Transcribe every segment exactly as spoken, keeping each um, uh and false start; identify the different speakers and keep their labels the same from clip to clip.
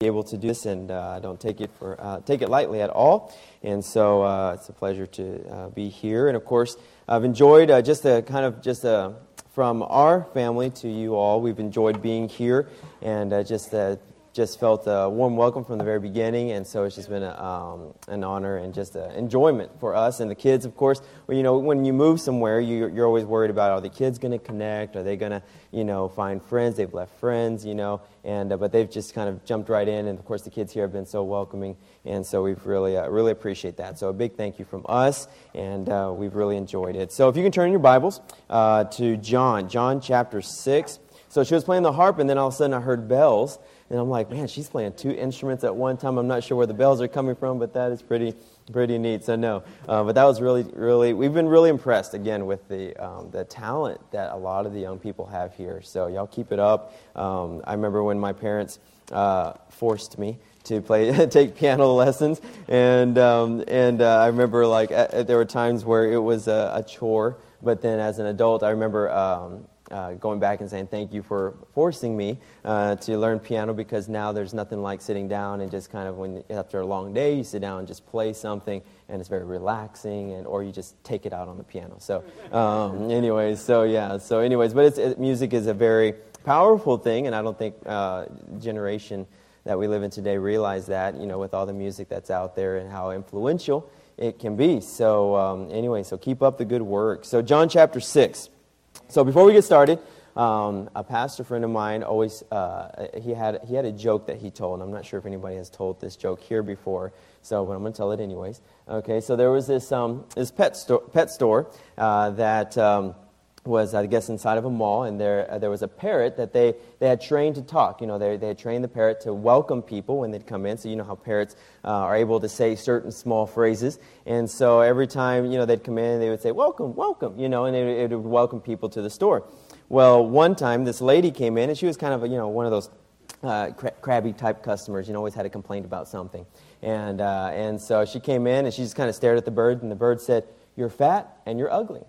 Speaker 1: able to do this, and uh, I don't take it for uh, take it lightly at all. And so uh, it's a pleasure to uh, be here. And of course, I've enjoyed uh, just a kind of just a from our family to you all. We've enjoyed being here, and uh, just uh, just felt a warm welcome from the very beginning. And so it's just been a, um, an honor and just an enjoyment for us and the kids. Of course, well, you know, when you move somewhere, you, you're always worried about, are the kids going to connect? Are they going to, you know, find friends? They've left friends, you know, and uh, but they've just kind of jumped right in. And of course, the kids here have been so welcoming, and so we've really, uh, really appreciate that. So a big thank you from us, and uh, we've really enjoyed it. So if you can turn your Bibles uh, to John, John chapter six. So she was playing the harp, and then all of a sudden I heard bells. And I'm like, man, she's playing two instruments at one time. I'm not sure where the bells are coming from, but that is pretty pretty neat. So no, uh, but that was really, really, we've been really impressed, again, with the um, the talent that a lot of the young people have here. So y'all keep it up. Um, I remember when my parents uh, forced me to play, take piano lessons, and um, and uh, I remember like uh, there were times where it was a, a chore, but then as an adult, I remember Um, Uh, going back and saying thank you for forcing me uh, to learn piano, because now there's nothing like sitting down and just kind of, when after a long day, you sit down and just play something, and it's very relaxing, and or you just take it out on the piano. So um, anyways, so yeah, so anyways, but it's, it, music is a very powerful thing, and I don't think uh, generation that we live in today realize that, you know, with all the music that's out there and how influential it can be. So um, anyway, so keep up the good work. So John chapter six. So before we get started, um, a pastor friend of mine always uh, he had he had a joke that he told. And I'm not sure if anybody has told this joke here before, so but I'm going to tell it anyways. Okay, so there was this um, this pet store pet store uh, that um, was, I guess, inside of a mall, and there uh, there was a parrot that they, they had trained to talk. You know, they they had trained the parrot to welcome people when they'd come in. So you know how parrots uh, are able to say certain small phrases, and so every time, you know, they'd come in, they would say welcome, welcome, you know, and it, it would welcome people to the store. Well, one time this lady came in, and she was kind of a, you know one of those uh, cra- crabby type customers. You know, always had a complaint about something, and uh, and so she came in and she just kind of stared at the bird, and the bird said, "You're fat and you're ugly."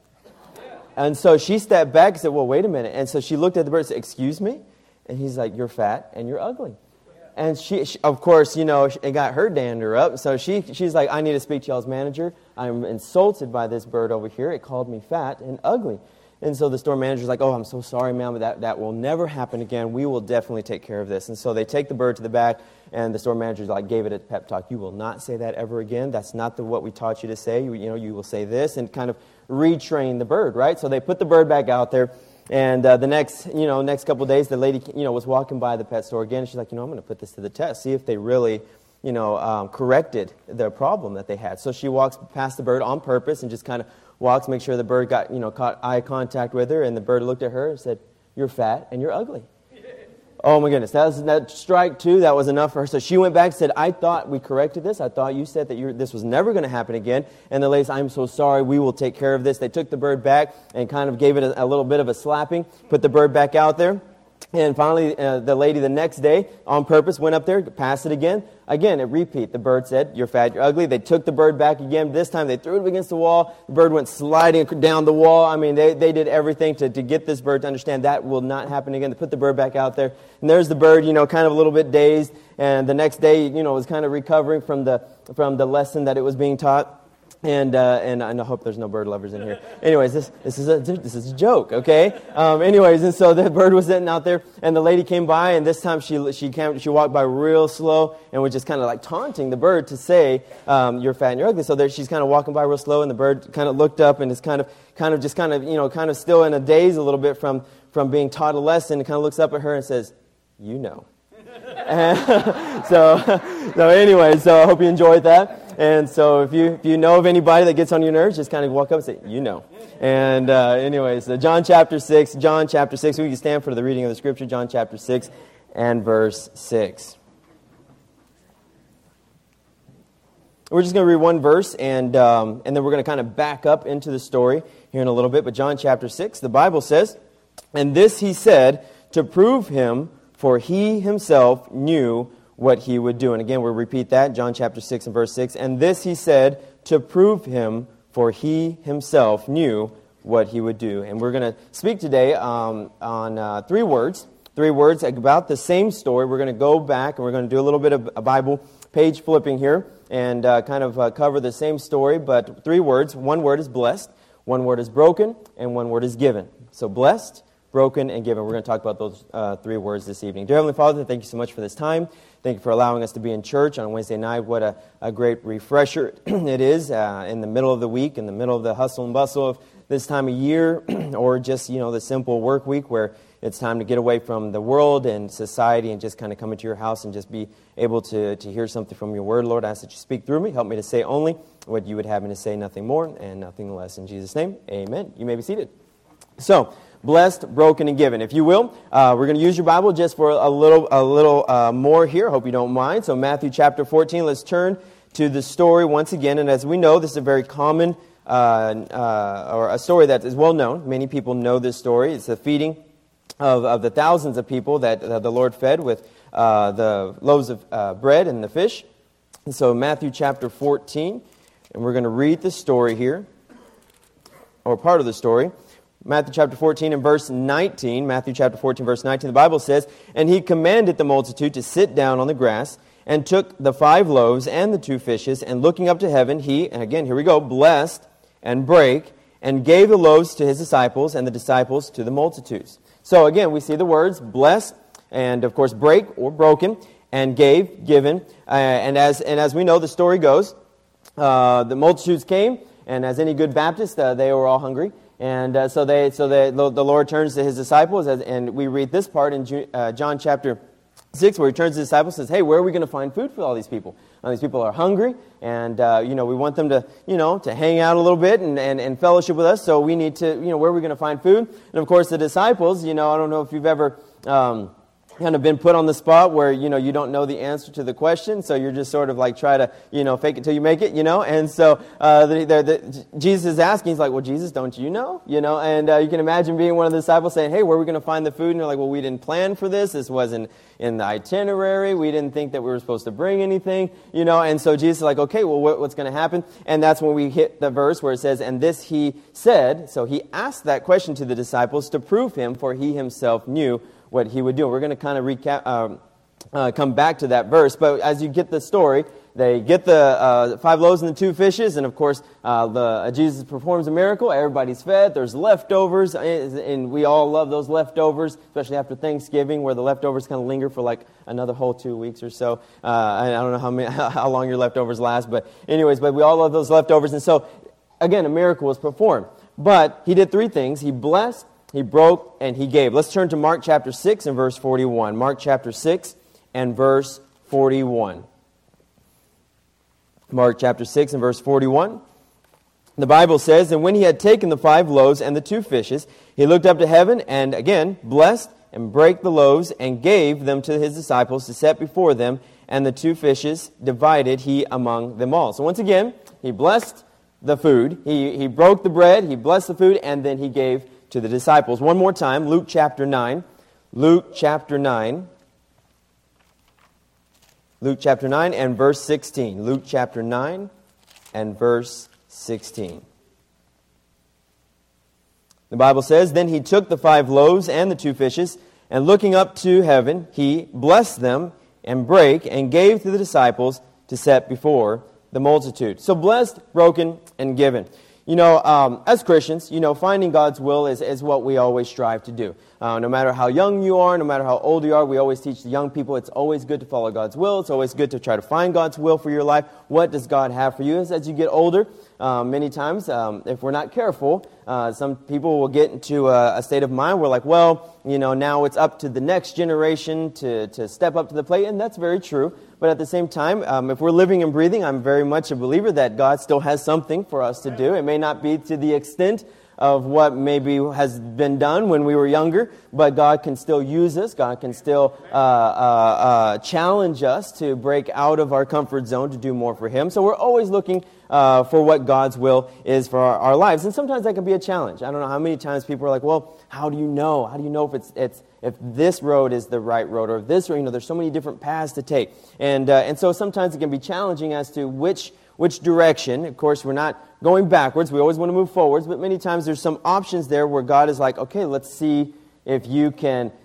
Speaker 1: And so she stepped back and said, well, wait a minute. And so she looked at the bird and said, excuse me? And he's like, you're fat and you're ugly. And she, she of course, you know, it got her dander up. So she she's like, I need to speak to y'all's manager. I'm insulted by this bird over here. It called me fat and ugly. And so the store manager's like, oh, I'm so sorry, ma'am, but that, that will never happen again. We will definitely take care of this. And so they take the bird to the back, and the store manager like gave it a pep talk. You will not say that ever again. That's not the, what we taught you to say. You, you know, you will say this, and kind of retrain the bird, right? So they put the bird back out there, and uh, the next, you know, next couple of days, the lady, you know, was walking by the pet store again, and she's like, you know, I'm going to put this to the test, see if they really, you know, um, corrected the problem that they had. So she walks past the bird on purpose and just kind of walks, make sure the bird got, you know, caught eye contact with her, and the bird looked at her and said, you're fat and you're ugly. Oh my goodness, that was that strike two, that was enough for her. So she went back and said, I thought we corrected this. I thought you said that you this was never going to happen again. And the lady said, I'm so sorry, we will take care of this. They took the bird back and kind of gave it a, a little bit of a slapping, put the bird back out there. And finally, uh, the lady the next day, on purpose, went up there, passed it again. Again, it repeat. The bird said, you're fat, you're ugly. They took the bird back again. This time, they threw it against the wall. The bird went sliding down the wall. I mean, they, they did everything to, to get this bird to understand that will not happen again. They put the bird back out there. And there's the bird, you know, kind of a little bit dazed. And the next day, you know, was kind of recovering from the from the lesson that it was being taught. And uh, and I hope there's no bird lovers in here. Anyways, this this is a this is a joke, okay? Um, anyways, and so the bird was sitting out there, and the lady came by, and this time she she came she walked by real slow, and was just kind of like taunting the bird to say, um, "You're fat and you're ugly." So there she's kind of walking by real slow, and the bird kind of looked up and is kind of kind of just kind of you know kind of still in a daze a little bit from from being taught a lesson, and kind of looks up at her and says, "You know." so so anyway, so I hope you enjoyed that. And so if you if you know of anybody that gets on your nerves, just kind of walk up and say, you know. And uh, anyway, so John chapter six, John chapter six, we can stand for the reading of the scripture, John chapter six and verse six. We're just going to read one verse, and um, and then we're going to kind of back up into the story here in a little bit. But John chapter six, the Bible says, and this he said to prove him, for he himself knew what he would do. And again, we'll repeat that, John chapter six and verse six. And this he said to prove him, for he himself knew what he would do. And we're going to speak today um, on uh, three words. three words about the same story. We're going to go back and we're going to do a little bit of a Bible page flipping here and uh, kind of uh, cover the same story, but three words. One word is blessed, one word is broken, and one word is given. So blessed, broken, and given. We're going to talk about those uh, three words this evening. Dear Heavenly Father, thank you so much for this time. Thank you for allowing us to be in church on Wednesday night. What a, a great refresher it is uh, in the middle of the week, in the middle of the hustle and bustle of this time of year, or just, you know, the simple work week where it's time to get away from the world and society and just kind of come into your house and just be able to, to hear something from your word. Lord, I ask that you speak through me. Help me to say only what you would have me to say, nothing more and nothing less. In Jesus' name, amen. You may be seated. So, blessed, broken, and given. If you will, uh, we're going to use your Bible just for a little a little uh, more here. Hope you don't mind. So Matthew chapter fourteen, let's turn to the story once again. And as we know, this is a very common, uh, uh, or a story that is well known. Many people know this story. It's the feeding of, of the thousands of people that uh, the Lord fed with uh, the loaves of uh, bread and the fish. And so Matthew chapter fourteen, and we're going to read the story here, or part of the story. Matthew chapter fourteen and verse nineteen. Matthew chapter fourteen, verse nineteen. The Bible says, "And he commanded the multitude to sit down on the grass, and took the five loaves and the two fishes, and looking up to heaven, he," and again, here we go, "blessed and brake, and gave the loaves to his disciples, and the disciples to the multitudes." So again, we see the words blessed, and of course break or broken, and gave, given. Uh, and as and as we know, the story goes, uh, the multitudes came, and as any good Baptist, uh, they were all hungry. And uh, so they, so they, the Lord turns to his disciples, as, and we read this part in Ju- uh, John chapter six, where he turns to his disciples and says, "Hey, where are we going to find food for all these people? All these people are hungry, and uh, you know we want them to, you know, to hang out a little bit and, and, and fellowship with us. So we need to, you know, where are we going to find food?" And of course, the disciples, you know, I don't know if you've ever Um, kind of been put on the spot where, you know, you don't know the answer to the question, so you're just sort of like try to, you know, fake it till you make it, you know, and so uh, the, the, the, Jesus is asking, he's like, "Well, Jesus, don't you know?" You know, and uh, you can imagine being one of the disciples saying, "Hey, where are we going to find the food?" And they're like, "Well, we didn't plan for this, this wasn't in the itinerary, we didn't think that we were supposed to bring anything," you know, and so Jesus is like, "Okay, well, what, what's going to happen?" And that's when we hit the verse where it says, "And this he said," so he asked that question to the disciples to prove him, for he himself knew what he would do. We're going to kind of recap, um, uh, come back to that verse. But as you get the story, they get the uh, five loaves and the two fishes, and of course, uh, the uh, Jesus performs a miracle. Everybody's fed. There's leftovers, and we all love those leftovers, especially after Thanksgiving, where the leftovers kind of linger for like another whole two weeks or so. Uh, I don't know how many, how long your leftovers last, but anyways, but we all love those leftovers. And so, again, a miracle was performed. But he did three things. He blessed, he broke, and he gave. Let's turn to Mark chapter six and verse forty-one. Mark chapter six and verse forty-one. Mark chapter six and verse forty-one. The Bible says, "And when he had taken the five loaves and the two fishes, he looked up to heaven and again blessed and brake the loaves and gave them to his disciples to set before them, and the two fishes divided he among them all." So once again, he blessed the food, he, he broke the bread, he blessed the food, and then he gave to the disciples. One more time, Luke chapter nine. Luke chapter nine. Luke chapter nine and verse sixteen. Luke chapter nine and verse sixteen. The Bible says, "Then he took the five loaves and the two fishes, and looking up to heaven, he blessed them and brake and gave to the disciples to set before the multitude." So blessed, broken, and given. You know, um, as Christians, you know, finding God's will is, is what we always strive to do. Uh, no matter how young you are, no matter how old you are, we always teach the young people it's always good to follow God's will. It's always good to try to find God's will for your life. What does God have for you? As, as you get older, um, many times, um, if we're not careful, uh, some people will get into a, a state of mind where like, well, you know, now it's up to the next generation to, to step up to the plate, and that's very true. But at the same time, um, if we're living and breathing, I'm very much a believer that God still has something for us to do. It may not be to the extent of what maybe has been done when we were younger, but God can still use us. God can still uh, uh, uh, challenge us to break out of our comfort zone to do more for Him. So we're always looking uh, for what God's will is for our, our lives. And sometimes that can be a challenge. I don't know how many times people are like, well, how do you know? How do you know if it's it's if this road is the right road, or if this, or, you know, there's so many different paths to take. And uh, and so sometimes it can be challenging as to which which direction. Of course, we're not going backwards. We always want to move forwards. But many times there's some options there where God is like, okay, let's see if you can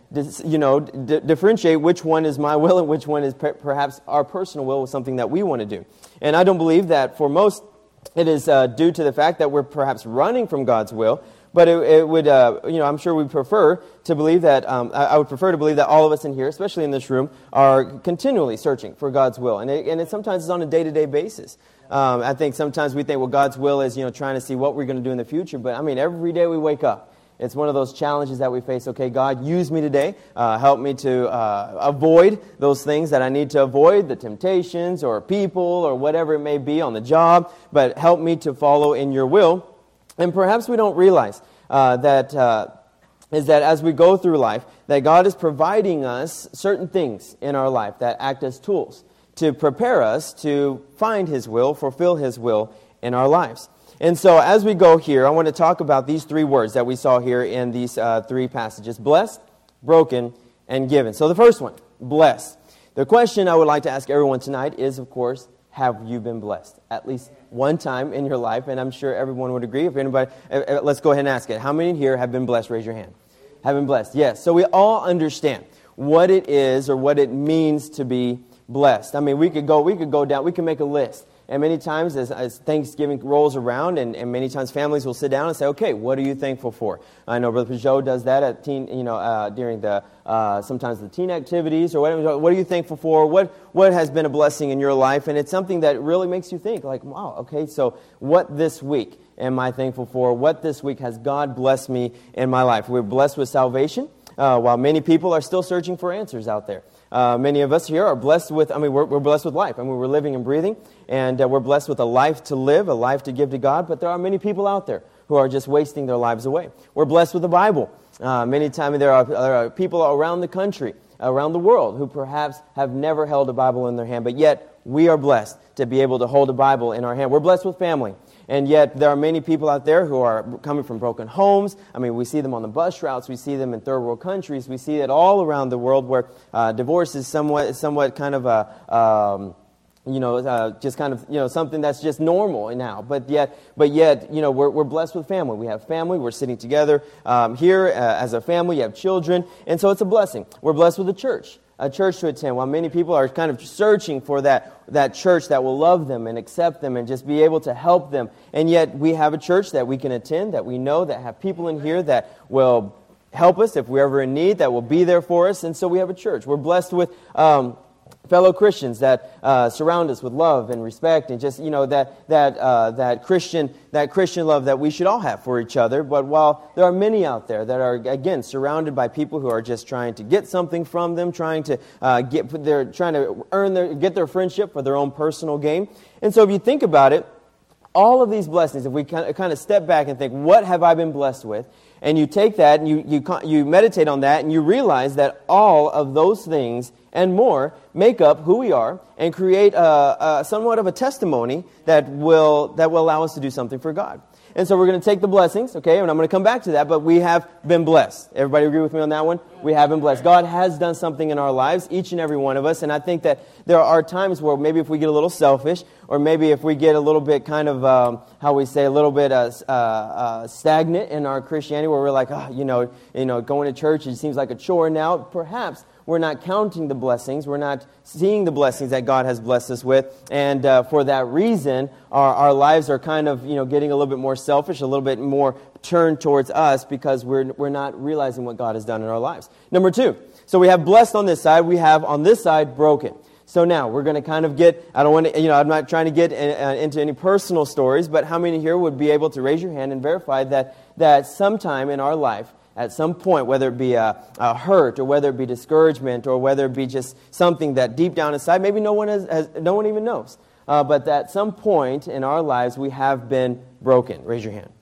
Speaker 1: dis, you know, d- differentiate which one is my will and which one is per- perhaps our personal will with something that we want to do. And I don't believe that for most it is uh, due to the fact that we're perhaps running from God's will. But it, it would, uh, you know, I'm sure we prefer to believe that, um, I, I would prefer to believe that all of us in here, especially in this room, are continually searching for God's will. And it, and it sometimes is on a day-to-day basis. Um, I think sometimes we think, well, God's will is, you know, trying to see what we're going to do in the future. But, I mean, every day we wake up, it's one of those challenges that we face. Okay, God, use me today. Uh, help me to uh, avoid those things that I need to avoid, the temptations or people or whatever it may be on the job. But help me to follow in your will. And perhaps we don't realize uh, that uh, is that as we go through life, that God is providing us certain things in our life that act as tools to prepare us to find His will, fulfill His will in our lives. And so as we go here, I want to talk about these three words that we saw here in these uh, three passages: blessed, broken, and given. So the first one, blessed. The question I would like to ask everyone tonight is, of course, have you been blessed? At least one time in your life, and I'm sure everyone would agree. If anybody, uh, let's go ahead and ask it. How many here have been blessed? Raise your hand. Have been blessed? Yes. So we all understand what it is or what it means to be blessed. I mean, we could go, we could go down, we can make a list. And many times as, as Thanksgiving rolls around, and, and many times families will sit down and say, okay, what are you thankful for? I know Brother Peugeot does that at teen, you know, uh, during the, uh, sometimes the teen activities or whatever. What are you thankful for? What, what has been a blessing in your life? And it's something that really makes you think, like, wow, okay, so what this week am I thankful for? What this week has God blessed me in my life? We're blessed with salvation, uh, while many people are still searching for answers out there. Uh, many of us here are blessed with, I mean, we're, we're blessed with life. I mean, we're living and breathing, and uh, we're blessed with a life to live, a life to give to God, but there are many people out there who are just wasting their lives away. We're blessed with the Bible. Uh, many times there are, there are people around the country, around the world, who perhaps have never held a Bible in their hand, but yet we are blessed to be able to hold a Bible in our hand. We're blessed with family. And yet there are many people out there who are coming from broken homes. I mean, we see them on the bus routes. We see them in third world countries. We see it all around the world where uh, divorce is somewhat, somewhat kind of a, um, you know, uh, just kind of, you know, something that's just normal now. But yet, but yet, you know, we're, we're blessed with family. We have family. We're sitting together um, here uh, as a family. You have children. And so it's a blessing. We're blessed with a church. A church to attend, while many people are kind of searching for that, that church that will love them and accept them and just be able to help them. And yet we have a church that we can attend, that we know, that have people in here that will help us if we're ever in need, that will be there for us. And so we have a church. We're blessed with um, fellow Christians that uh, surround us with love and respect, and just, you know, that that uh, that Christian that Christian love that we should all have for each other. But while there are many out there that are, again, surrounded by people who are just trying to get something from them, trying to uh, get they're trying to earn their get their friendship for their own personal gain. And so if you think about it, all of these blessings, if we kind of, kind of step back and think, what have I been blessed with? And you take that and you, you, you meditate on that, and you realize that all of those things and more make up who we are and create a, a somewhat of a testimony that will that will allow us to do something for God. And so we're going to take the blessings, okay, and I'm going to come back to that, but we have been blessed. Everybody agree with me on that one? We have been blessed. God has done something in our lives, each and every one of us, and I think that there are times where maybe if we get a little selfish, or maybe if we get a little bit kind of, um, how we say, a little bit uh, uh, uh, stagnant in our Christianity, where we're like, oh, you know, you know, going to church, it seems like a chore now. Perhaps we're not counting the blessings. We're not seeing the blessings that God has blessed us with. And uh, for that reason, our, our lives are kind of, you know, getting a little bit more selfish, a little bit more turned towards us, because we're we're not realizing what God has done in our lives. Number two, so we have blessed on this side. We have on this side broken. So now we're going to kind of get, I don't want to, you know, I'm not trying to get in, uh, into any personal stories, but how many here would be able to raise your hand and verify that that sometime in our life, at some point, whether it be a, a hurt, or whether it be discouragement, or whether it be just something that deep down inside, maybe no one has, has no one even knows, uh, but that at some point in our lives we have been broken. Raise your hand.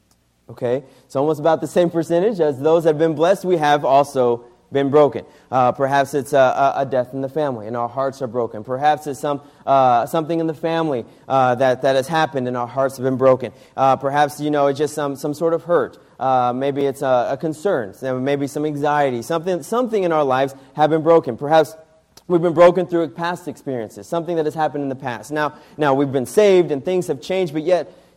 Speaker 1: Okay, it's almost about the same percentage as those that have been blessed. We have also been broken. Uh, perhaps it's a, a death in the family, and our hearts are broken. Perhaps it's some uh, something in the family uh, that that has happened, and our hearts have been broken. Uh, perhaps, you know, it's just some some sort of hurt. Uh, maybe it's a, a concern. Maybe some anxiety. Something something in our lives have been broken. Perhaps we've been broken through past experiences. Something that has happened in the past. Now now we've been saved and things have changed, but yet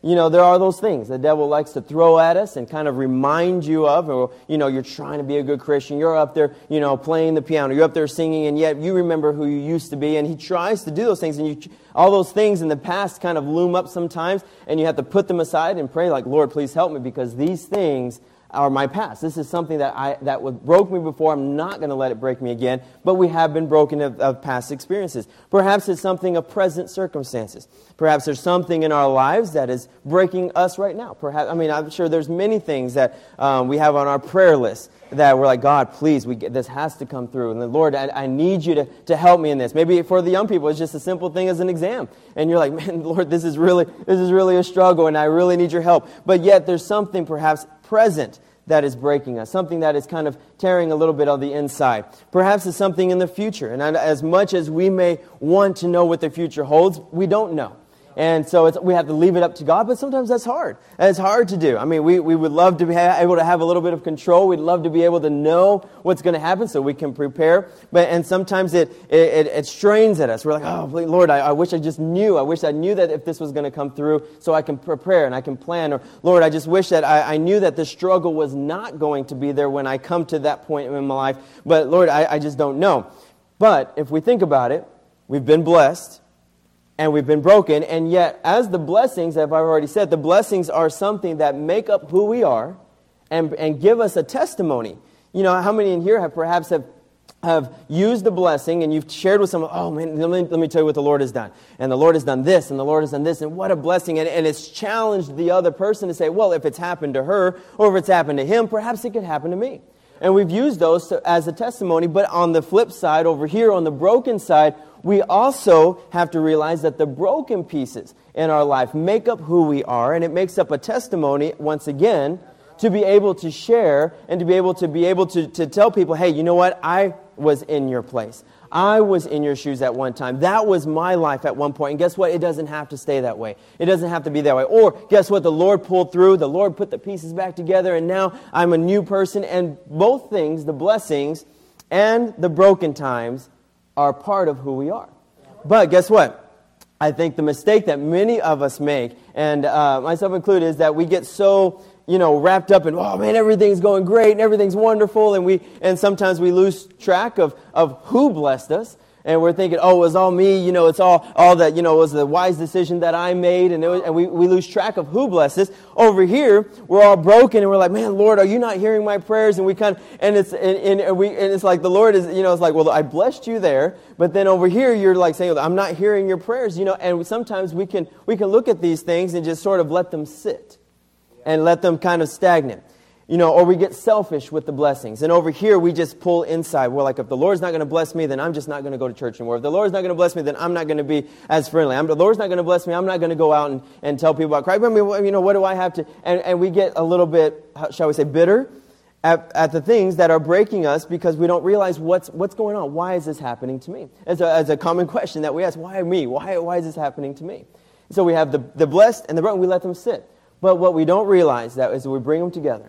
Speaker 1: you know, there are those things the devil likes to throw at us and kind of remind you of, or, you know, you're trying to be a good Christian. You're up there, you know, playing the piano. You're up there singing, and yet you remember who you used to be. And he tries to do those things, and you, all those things in the past kind of loom up sometimes, and you have to put them aside and pray like, Lord, please help me, because these things are my past. This is something that I that was, broke me before. I'm not going to let it break me again. But we have been broken of, of past experiences. Perhaps it's something of present circumstances. Perhaps there's something in our lives that is breaking us right now. Perhaps I mean I'm sure there's many things that um, we have on our prayer list that we're like, God, please, we get, this has to come through. And the Lord, I, I need you to, to help me in this. Maybe for the young people, it's just a simple thing as an exam. And you're like, man, Lord, this is really this is really a struggle, and I really need your help. But yet there's something perhaps present that is breaking us, something that is kind of tearing a little bit on the inside. Perhaps it's something in the future. And as much as we may want to know what the future holds, we don't know. And so it's, we have to leave it up to God, but sometimes that's hard. And it's hard to do. I mean, we, we would love to be able to have a little bit of control. We'd love to be able to know what's going to happen so we can prepare. But and sometimes it it, it strains at us. We're like, oh, Lord, I, I wish I just knew. I wish I knew that if this was going to come through so I can prepare and I can plan. Or, Lord, I just wish that I, I knew that the struggle was not going to be there when I come to that point in my life. But, Lord, I, I just don't know. But if we think about it, we've been blessed. And we've been broken, and yet, as the blessings, as I've already said, the blessings are something that make up who we are and, and give us a testimony. You know, how many in here have perhaps have, have used the blessing, and you've shared with someone, oh man, let me, let me tell you what the Lord has done. And the Lord has done this, and the Lord has done this, and what a blessing. And, and it's challenged the other person to say, well, if it's happened to her, or if it's happened to him, perhaps it could happen to me. And we've used those to, as a testimony, but on the flip side, over here on the broken side, we also have to realize that the broken pieces in our life make up who we are, and it makes up a testimony, once again, to be able to share and to be able to be able to, to tell people, hey, you know what? I was in your place. I was in your shoes at one time. That was my life at one point. And guess what? It doesn't have to stay that way. It doesn't have to be that way. Or guess what? The Lord pulled through. The Lord put the pieces back together, and now I'm a new person. And both things, the blessings and the broken times, are part of who we are. But guess what? I think the mistake that many of us make, and uh, myself included, is that we get so, you know, wrapped up in, oh man, everything's going great and everything's wonderful, and we and sometimes we lose track of, of who blessed us. And we're thinking, oh, it was all me, you know, it's all all that, you know, it was the wise decision that I made, and, it was, and we, we lose track of who blessed us. Over here, we're all broken, and we're like, man, Lord, are you not hearing my prayers? And we kind of, and it's and, and we and it's like the Lord is, you know, it's like, well, I blessed you there, but then over here, you're like saying, I'm not hearing your prayers, you know. And sometimes we can we can look at these things and just sort of let them sit, and let them kind of stagnate. You know, or we get selfish with the blessings. And over here, we just pull inside. We're like, if the Lord's not going to bless me, then I'm just not going to go to church anymore. If the Lord's not going to bless me, then I'm not going to be as friendly. If the Lord's not going to bless me, I'm not going to go out and, and tell people about Christ. I mean, you know, what do I have to... And, and we get a little bit, shall we say, bitter at, at the things that are breaking us because we don't realize what's what's going on. Why is this happening to me? As a, as a common question that we ask, why me? Why, why is this happening to me? So we have the, the blessed and the broken. We let them sit. But what we don't realize that is we bring them together.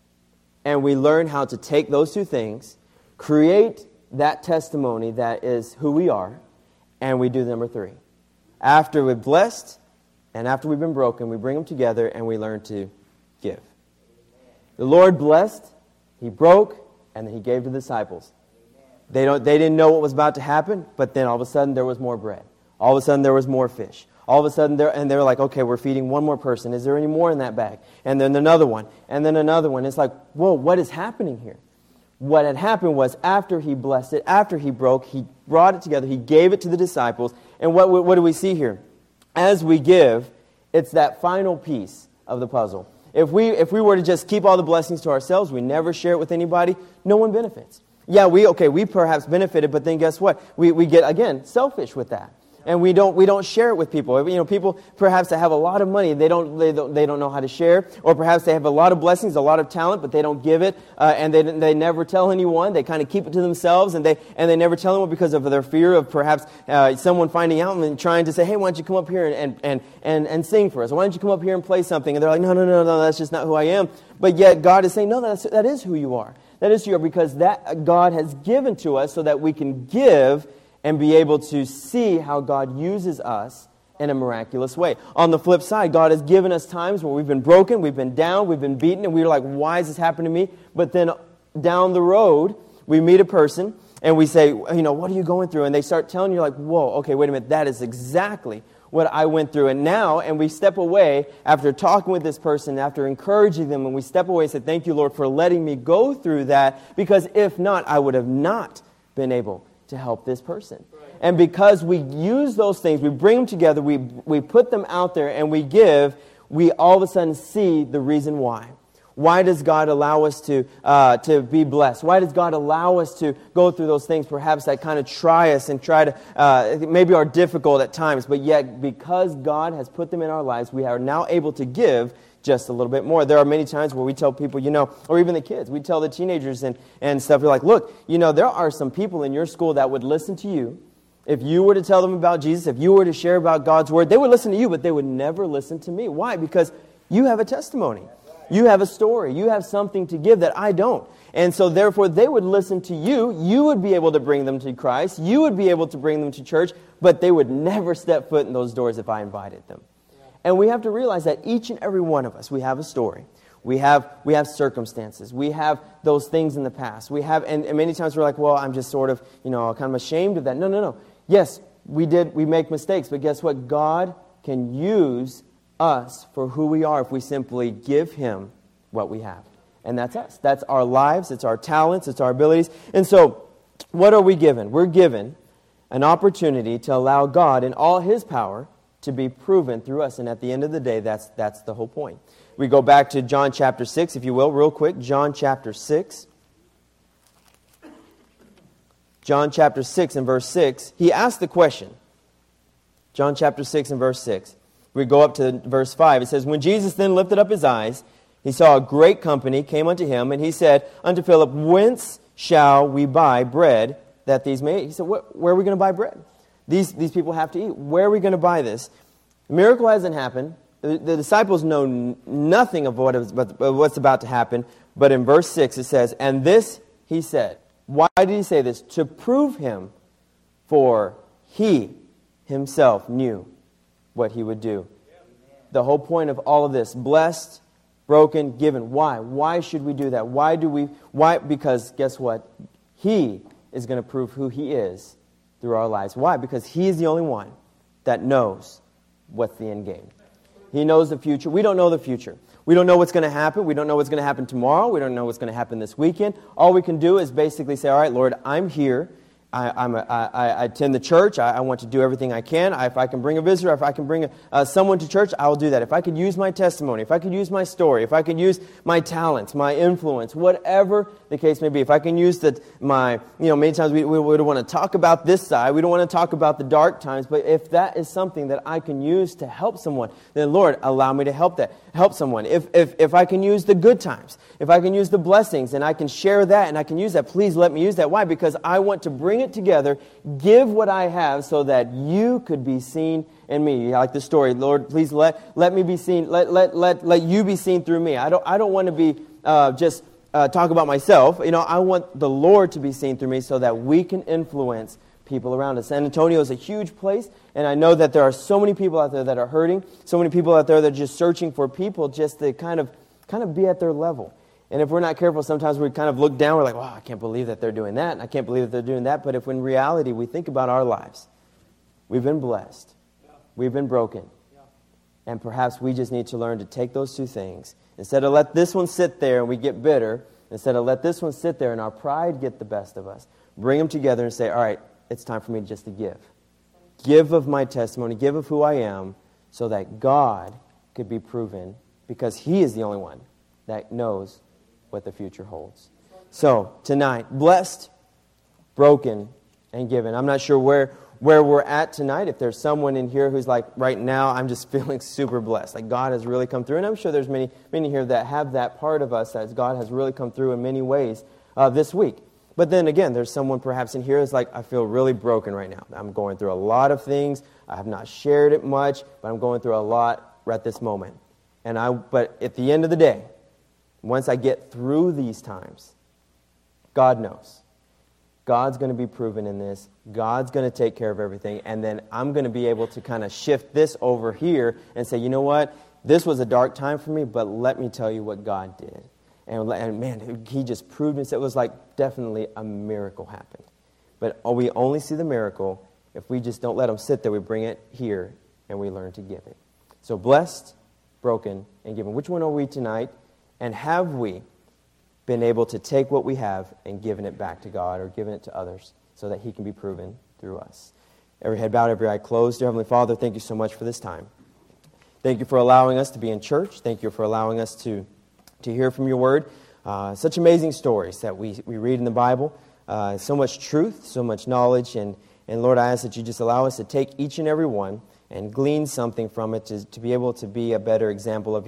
Speaker 1: And we learn how to take those two things, create that testimony that is who we are, and we do number three. After we're blessed and after we've been broken, we bring them together and we learn to give. The Lord blessed, He broke, and then He gave to the disciples. They don't. They didn't know what was about to happen, but then all of a sudden there was more bread. All of a sudden there was more fish. All of a sudden, they're, and they're like, okay, we're feeding one more person. Is there any more in that bag? And then another one, and then another one. It's like, whoa, what is happening here? What had happened was after He blessed it, after He broke, He brought it together, He gave it to the disciples. And what, what do we see here? As we give, it's that final piece of the puzzle. If we, if we were to just keep all the blessings to ourselves, we never share it with anybody, no one benefits. Yeah, we okay, we perhaps benefited, but then guess what? We, we get, again, selfish with that. And we don't we don't share it with people. You know, people perhaps that have a lot of money, they don't they don't they don't know how to share, or perhaps they have a lot of blessings, a lot of talent, but they don't give it, uh, and they they never tell anyone. They kind of keep it to themselves, and they and they never tell anyone because of their fear of perhaps uh, someone finding out and trying to say, hey, why don't you come up here and and and and sing for us? Why don't you come up here and play something? And they're like, no, no, no, no, that's just not who I am. But yet God is saying, no, that's that is who you are. That is who you are, because that God has given to us so that we can give and be able to see how God uses us in a miraculous way. On the flip side, God has given us times where we've been broken, we've been down, we've been beaten, and we're like, why is this happening to me? But then down the road, we meet a person, and we say, you know, what are you going through? And they start telling you, like, whoa, okay, wait a minute, that is exactly what I went through. And now, and we step away after talking with this person, after encouraging them, and we step away and say, thank you, Lord, for letting me go through that, because if not, I would have not been able to help this person. And because we use those things, we bring them together, we we put them out there, and we give, we all of a sudden see the reason why. Why does God allow us to uh, to be blessed? Why does God allow us to go through those things, perhaps that kind of try us and try to, uh, maybe are difficult at times, but yet because God has put them in our lives, we are now able to give just a little bit more. There are many times where we tell people, you know, or even the kids, we tell the teenagers and, and stuff, we're like, look, you know, there are some people in your school that would listen to you. If you were to tell them about Jesus, if you were to share about God's Word, they would listen to you, but they would never listen to me. Why? Because you have a testimony. You have a story. You have something to give that I don't. And so therefore they would listen to you. You would be able to bring them to Christ. You would be able to bring them to church, but they would never step foot in those doors if I invited them. And we have to realize that each and every one of us, we have a story. We have we have circumstances. We have those things in the past. We have, and, and many times we're like, well, I'm just sort of, you know, kind of ashamed of that. No, no, no. Yes, we did, we make mistakes, but guess what? God can use us for who we are if we simply give Him what we have. And that's us. That's our lives. It's our talents. It's our abilities. And so, what are we given? We're given an opportunity to allow God in all His power to be proven through us. And at the end of the day, that's that's the whole point. We go back to John chapter six, if you will, real quick. John chapter six. John chapter six and verse six. He asked the question. John chapter six and verse six. We go up to verse five. It says, when Jesus then lifted up His eyes, He saw a great company came unto Him, and He said unto Philip, whence shall we buy bread that these may eat? He said, where are we going to buy bread? These, these people have to eat. Where are we going to buy this? The miracle hasn't happened. The, the disciples know n- nothing of what is, what's about to happen. But in verse six it says, and this He said. Why did He say this? To prove Him, for He Himself knew what He would do. The whole point of all of this, blessed, broken, given. Why? Why should we do that? Why do we? Why? Because guess what? He is going to prove who He is through our lives. Why? Because He is the only one that knows what's the end game. He knows the future. We don't know the future. We don't know what's going to happen. We don't know what's going to happen tomorrow. We don't know what's going to happen this weekend. All we can do is basically say, all right, Lord, I'm here. I, I'm a, I, I attend the church. I, I want to do everything I can. I, if I can bring a visitor, if I can bring a, uh, someone to church, I will do that. If I could use my testimony, if I could use my story, if I could use my talents, my influence, whatever the case may be, if I can use the, my, you know, many times we, we, we don't want to talk about this side. We don't want to talk about the dark times. But if that is something that I can use to help someone, then Lord, allow me to help that, help someone. If, if, if I can use the good times, if I can use the blessings and I can share that and I can use that, please let me use that. Why? Because I want to bring it together, give what I have so that you could be seen in me. I like the story. Lord, please let, let me be seen. Let, let, let, let you be seen through me. I don't, I don't want to be uh, just uh, talk about myself. You know, I want the Lord to be seen through me so that we can influence people around us. San Antonio is a huge place, and I know that there are so many people out there that are hurting, so many people out there that are just searching for people just to kind of kind of be at their level. And if we're not careful, sometimes we kind of look down, we're like, wow, I can't believe that they're doing that, and I can't believe that they're doing that. But if in reality we think about our lives, we've been blessed, yeah. We've been broken, yeah. And perhaps we just need to learn to take those two things. Instead of let this one sit there and we get bitter, instead of let this one sit there and our pride get the best of us, bring them together and say, all right, it's time for me just to give. Give of my testimony, give of who I am, so that God could be proven, because He is the only one that knows what the future holds. So, tonight, blessed, broken, and given. I'm not sure where, where we're at tonight. If there's someone in here who's like, right now, I'm just feeling super blessed. Like God has really come through. And I'm sure there's many, many here that have that part of us, that God has really come through in many ways uh, this week. But then again, there's someone perhaps in here who's like, I feel really broken right now. I'm going through a lot of things. I have not shared it much, but I'm going through a lot right this moment. And I, but at the end of the day, once I get through these times, God knows. God's going to be proven in this. God's going to take care of everything. And then I'm going to be able to kind of shift this over here and say, you know what? This was a dark time for me, but let me tell you what God did. And, and man, he just proved it. It was like definitely a miracle happened. But we only see the miracle if we just don't let him sit there. We bring it here and we learn to give it. So blessed, broken, and given. Which one are we tonight? And have we been able to take what we have and given it back to God or given it to others so that he can be proven through us? Every head bowed, every eye closed. Dear Heavenly Father, thank you so much for this time. Thank you for allowing us to be in church. Thank you for allowing us to, to hear from your word. Uh, such amazing stories that we, we read in the Bible. Uh, so much truth, so much knowledge. And, and Lord, I ask that you just allow us to take each and every one and glean something from it to, to be able to be a better example of